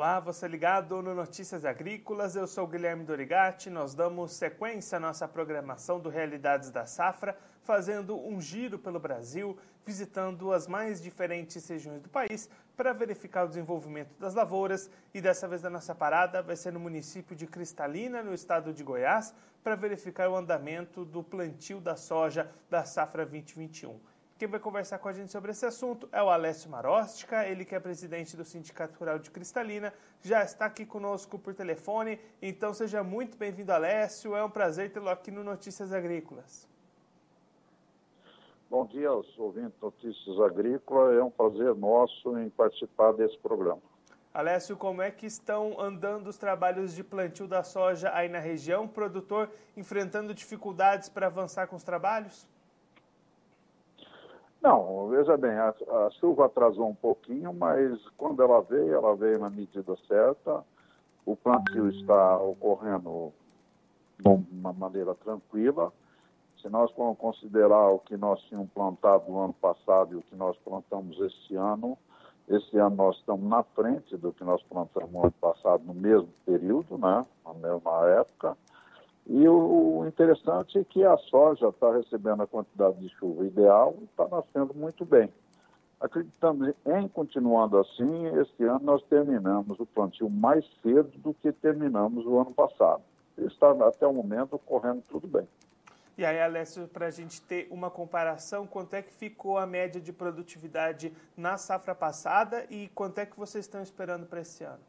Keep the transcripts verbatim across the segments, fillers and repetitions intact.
Olá, você ligado no Notícias Agrícolas, eu sou Guilherme Dorigatti. Nós damos sequência à nossa programação do Realidades da Safra, fazendo um giro pelo Brasil, visitando as mais diferentes regiões do país para verificar o desenvolvimento das lavouras. E dessa vez a nossa parada vai ser no município de Cristalina, no estado de Goiás, para verificar o andamento do plantio da soja da safra vinte e vinte e um. Quem vai conversar com a gente sobre esse assunto é o Alessio Marostica, ele que é presidente do Sindicato Rural de Cristalina, já está aqui conosco por telefone, então seja muito bem-vindo, Alessio, é um prazer tê-lo aqui no Notícias Agrícolas. Bom dia aos ouvintes Notícias Agrícolas, é um prazer nosso em participar desse programa. Alessio, como é que estão andando os trabalhos de plantio da soja aí na região? O produtor enfrentando dificuldades para avançar com os trabalhos? Não, veja bem, a, a chuva atrasou um pouquinho, mas quando ela veio, ela veio na medida certa. O plantio está ocorrendo de uma maneira tranquila. Se nós considerar o que nós tínhamos plantado no ano passado e o que nós plantamos esse ano, esse ano nós estamos na frente do que nós plantamos no ano passado, no mesmo período, né, na mesma época. E o interessante é que a soja está recebendo a quantidade de chuva ideal e está nascendo muito bem. Acreditamos em continuando assim, este ano nós terminamos o plantio mais cedo do que terminamos o ano passado. Está até o momento correndo tudo bem. E aí, Alessio, para a gente ter uma comparação, quanto é que ficou a média de produtividade na safra passada e quanto é que vocês estão esperando para esse ano?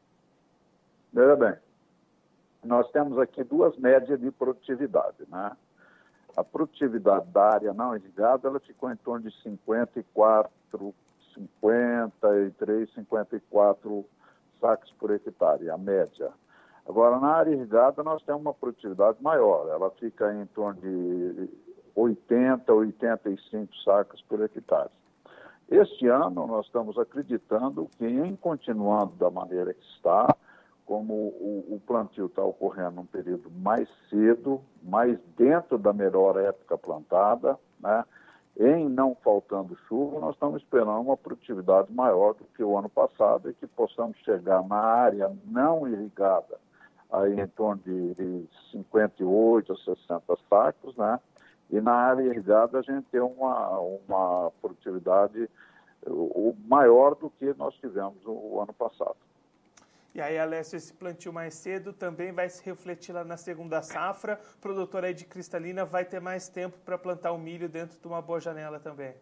Veja bem, nós temos aqui duas médias de produtividade, né? A produtividade da área não irrigada, ela ficou em torno de cinquenta e quatro, cinquenta e três, cinquenta e quatro sacos por hectare, a média. Agora, na área irrigada, nós temos uma produtividade maior, ela fica em torno de oitenta, oitenta e cinco sacos por hectare. Este ano, nós estamos acreditando que, em continuando da maneira que está, como o, o plantio está ocorrendo num período mais cedo, mais dentro da melhor época plantada, né, em não faltando chuva, nós estamos esperando uma produtividade maior do que o ano passado e que possamos chegar na área não irrigada aí em torno de, de cinquenta e oito a sessenta sacos, né, e na área irrigada a gente tem uma, uma produtividade o, maior do que nós tivemos o, o ano passado. E aí, Alessio, esse plantio mais cedo também vai se refletir lá na segunda safra. O produtor aí de Cristalina vai ter mais tempo para plantar o milho dentro de uma boa janela também.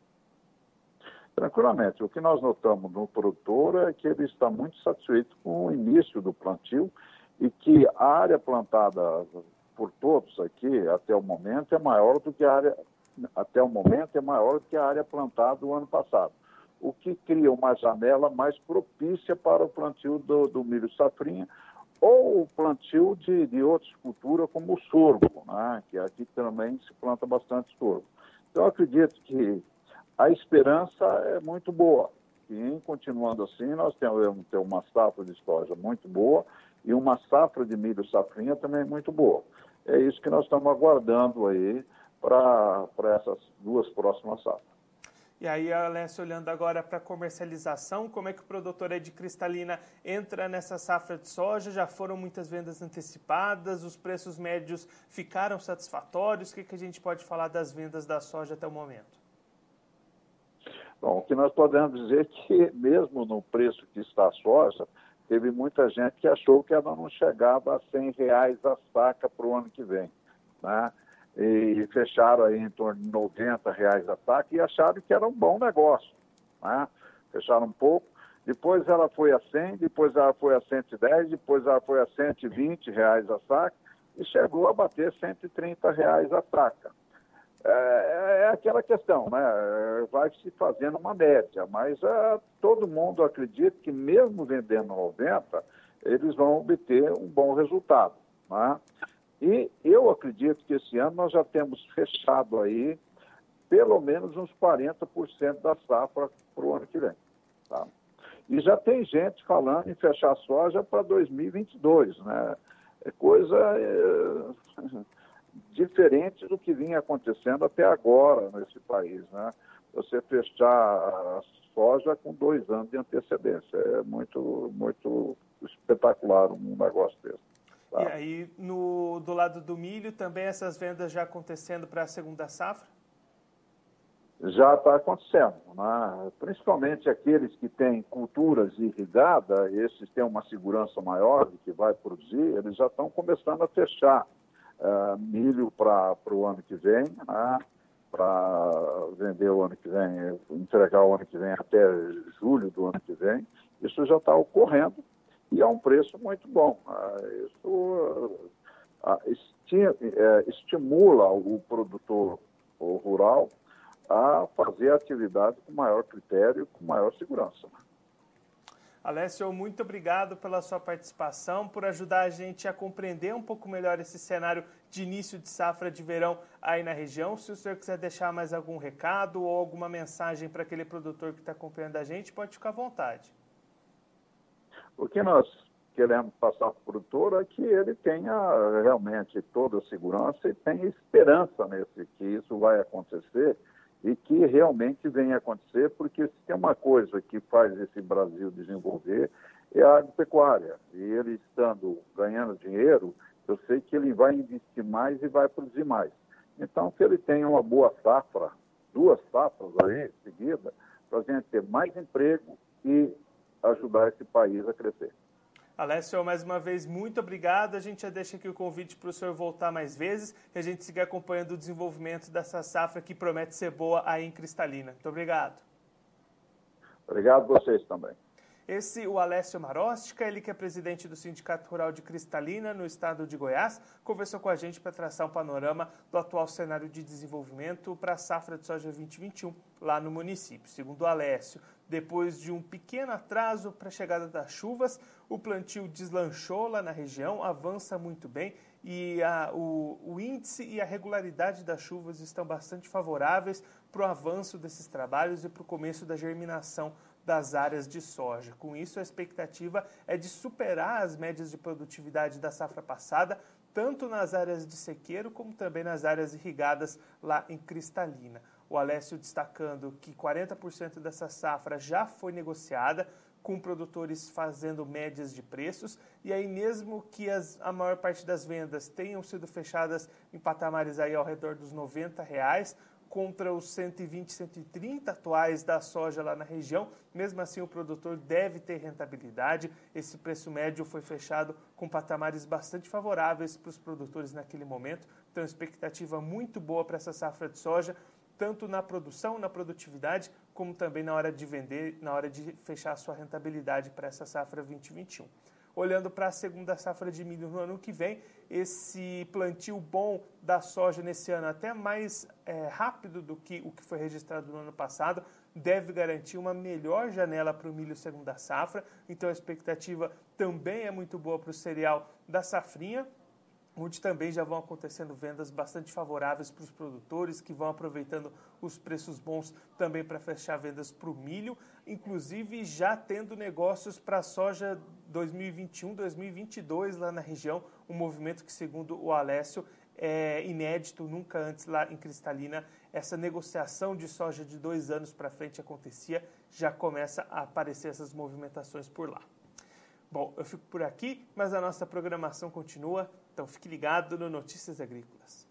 Tranquilamente. O que nós notamos no produtor é que ele está muito satisfeito com o início do plantio e que a área plantada por todos aqui, até o momento, é maior do que a área, até o momento, é maior do que a área plantada do ano passado, o que cria uma janela mais propícia para o plantio do, do milho safrinha ou o plantio de, de outras culturas como o sorgo, né? Que aqui também se planta bastante sorgo. Então, eu acredito que a esperança é muito boa. E, em continuando assim, nós temos ter uma safra de soja muito boa e uma safra de milho safrinha também muito boa. É isso que nós estamos aguardando aí para essas duas próximas safras. E aí, Alessio, olhando agora para a comercialização, como é que o produtor aí de Cristalina entra nessa safra de soja? Já foram muitas vendas antecipadas? Os preços médios ficaram satisfatórios? O que, que a gente pode falar das vendas da soja até o momento? Bom, o que nós podemos dizer é que, mesmo no preço que está a soja, teve muita gente que achou que ela não chegava a cem reais a saca para o ano que vem, né? E fecharam aí em torno de noventa reais a saca e acharam que era um bom negócio, né? Fecharam um pouco, depois ela foi a cem, depois ela foi a cento e dez, depois ela foi a cento e vinte reais a saca e chegou a bater cento e trinta reais a saca. É, é aquela questão, né? Vai se fazendo uma média, mas é, todo mundo acredita que mesmo vendendo noventa, eles vão obter um bom resultado, né? E eu acredito que esse ano nós já temos fechado aí pelo menos uns quarenta por cento da safra para o ano que vem. Tá? E já tem gente falando em fechar a soja para dois mil e vinte e dois, né? É coisa é, diferente do que vinha acontecendo até agora nesse país, né? você fechar a soja com dois anos de antecedência. É muito, muito espetacular um negócio desse. Tá? E aí, no, do lado do milho, também essas vendas já acontecendo para a segunda safra? Já está acontecendo, né? Principalmente aqueles que têm culturas irrigadas, esses têm uma segurança maior de que vai produzir, eles já estão começando a fechar uh, milho para o ano que vem, né? Para vender o ano que vem, entregar o ano que vem até julho do ano que vem. Isso já está ocorrendo e é um preço muito bom. Uh, isso uh, esti uh, estimula o produtor o rural a fazer a atividade com maior critério, com maior segurança. Alessio, muito obrigado pela sua participação, por ajudar a gente a compreender um pouco melhor esse cenário de início de safra de verão aí na região. Se o senhor quiser deixar mais algum recado ou alguma mensagem para aquele produtor que está acompanhando a gente, pode ficar à vontade. O que nós queremos passar para o produtor é que ele tenha realmente toda a segurança e tenha esperança nesse, que isso vai acontecer, e que realmente venha acontecer, porque se tem uma coisa que faz esse Brasil desenvolver é a agropecuária. E ele estando ganhando dinheiro, eu sei que ele vai investir mais e vai produzir mais. Então, que ele tenha uma boa safra, duas safras aí, seguida, para a gente ter mais emprego e ajudar esse país a crescer. Alessio, mais uma vez, muito obrigado. A gente já deixa aqui o convite para o senhor voltar mais vezes e a gente seguir acompanhando o desenvolvimento dessa safra que promete ser boa aí em Cristalina. Muito obrigado. Obrigado a vocês também. Esse, o Alessio Marostica, ele que é presidente do Sindicato Rural de Cristalina, no estado de Goiás, conversou com a gente para traçar um panorama do atual cenário de desenvolvimento para a safra de soja vinte e vinte e um, lá no município. Segundo o Alessio, depois de um pequeno atraso para a chegada das chuvas, o plantio deslanchou lá na região, avança muito bem e a, o, o índice e a regularidade das chuvas estão bastante favoráveis para o avanço desses trabalhos e para o começo da germinação das áreas de soja. Com isso, a expectativa é de superar as médias de produtividade da safra passada, tanto nas áreas de sequeiro como também nas áreas irrigadas lá em Cristalina. O Alessio destacando que quarenta por cento dessa safra já foi negociada, com produtores fazendo médias de preços, e aí mesmo que as, a maior parte das vendas tenham sido fechadas em patamares aí ao redor dos noventa reais, contra os cento e vinte, cento e trinta atuais da soja lá na região, mesmo assim o produtor deve ter rentabilidade. Esse preço médio foi fechado com patamares bastante favoráveis para os produtores naquele momento, então expectativa muito boa para essa safra de soja, tanto na produção, na produtividade, como também na hora de vender, na hora de fechar a sua rentabilidade para essa safra vinte e vinte e um. Olhando para a segunda safra de milho no ano que vem, esse plantio bom da soja nesse ano, até mais é, rápido do que o que foi registrado no ano passado, deve garantir uma melhor janela para o milho segunda safra. Então a expectativa também é muito boa para o cereal da safrinha, onde também já vão acontecendo vendas bastante favoráveis para os produtores, que vão aproveitando os preços bons também para fechar vendas para o milho, inclusive já tendo negócios para a soja dois mil e vinte e um, dois mil e vinte e dois lá na região, um movimento que, segundo o Alessio, é inédito, nunca antes lá em Cristalina, essa negociação de soja de dois anos para frente acontecia, já começa a aparecer essas movimentações por lá. Bom, eu fico por aqui, mas a nossa programação continua, então fique ligado no Notícias Agrícolas.